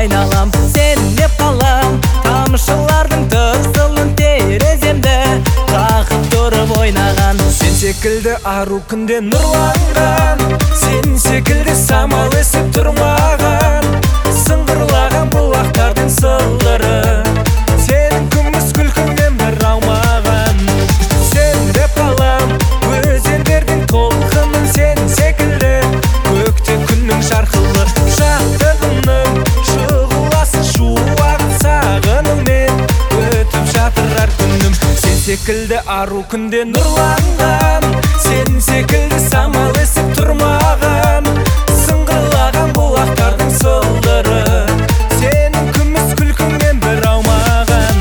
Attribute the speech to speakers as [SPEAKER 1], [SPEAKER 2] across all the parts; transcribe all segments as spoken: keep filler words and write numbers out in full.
[SPEAKER 1] айналам, сен деп қалам. Тамшылардың тырсылын тереземді қағып тұрып ойнаған.
[SPEAKER 2] Сен секілді ару күнде нұрланған, сен секілді самал есіп тұрмаған. Сыңғырлаған бұлақтардың сылдыры, сенің күміс күлкіңнен бір аумаған. Сен деп қалам өзендердің толқынын, сен секілді көкте күннің жарқылы шаттығының шұғыласын шуағын сағынумен өтіп жатыр әр күнім. Сен секілді ару күнде нұрланған, сен секілді самал есіп тұрмаған. Сыңғырлаған бұлақтардың сылдыры, сенің күміс күлкіңнен бір аумаған.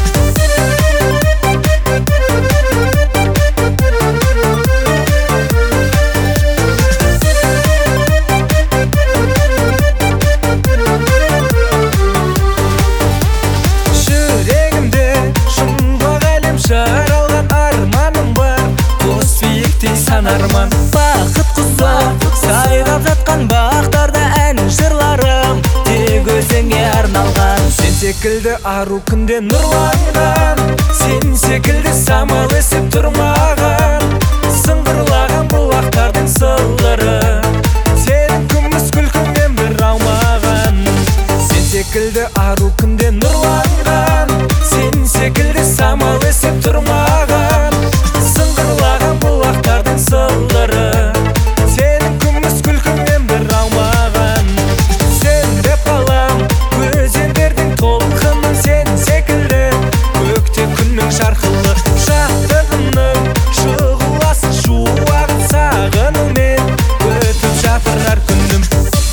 [SPEAKER 2] Жүрегімде жұмбақ әлем жаралған, арманым бар қос биіктей сан арман.
[SPEAKER 1] Бақыт құсы сайрап жатқан бақтарда ән жырларым тек өзіңе арналған.
[SPEAKER 2] Сен секілді ару күнде нұрланған, сен секілді самал есіп тұрмаған. Сыңғырлаған бұлақтардың сылдыры, сенің күміс күлкіңнен бір аумаған. Сен секілді ару күнде нұрланған, сен секілді самал есіп тұрмаған. Сыңғырлаған бұлақтардың сылдыры, сенің күміс күлкіңнен бір аумаған. Сен деп қалам өзендердің толқынын, сен секілді көкте күннің жарқылы шаттығының шұғыласын шуағын сағынумен өтіп жатыр әр күнім.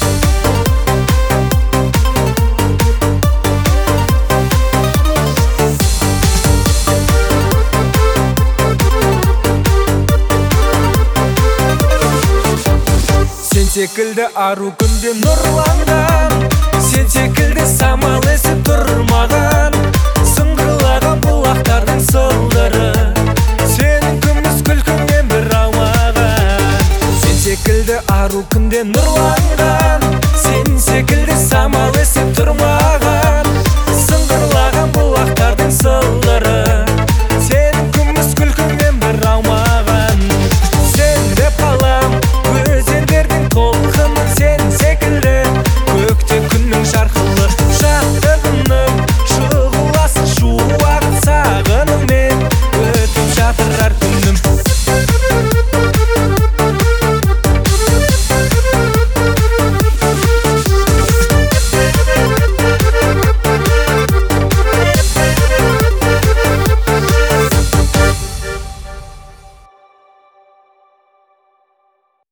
[SPEAKER 2] Сен секілді ару күнде нұрланған, сен секілді самал есіп тұрмаған. Сыңғырлаған бұлақтардың сылдыры, сенің күміс күлкіңнен бір аумаған. Сен секілді ару күнде нұрланған, сен секілді самал есіп тұрмаған. Сыңғырлаған бұлақтардың сылдыры,